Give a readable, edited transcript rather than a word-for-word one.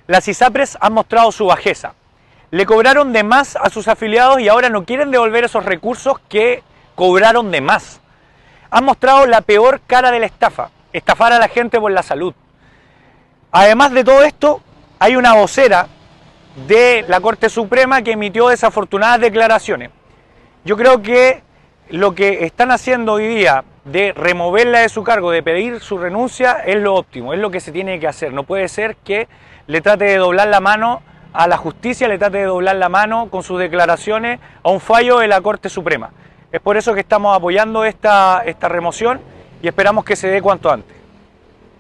Las ISAPRES han mostrado su bajeza. Le cobraron de más a sus afiliados y ahora no quieren devolver esos recursos que cobraron de más. Han mostrado la peor cara de la estafa, estafar a la gente por la salud. Además de todo esto, hay una vocera de la Corte Suprema que emitió desafortunadas declaraciones. Yo creo que lo que están haciendo hoy día de removerla de su cargo, de pedir su renuncia, es lo óptimo, es lo que se tiene que hacer. No puede ser que le trate de doblar la mano a la justicia, le trate de doblar la mano con sus declaraciones a un fallo de la Corte Suprema. Es por eso que estamos apoyando esta remoción y esperamos que se dé cuanto antes.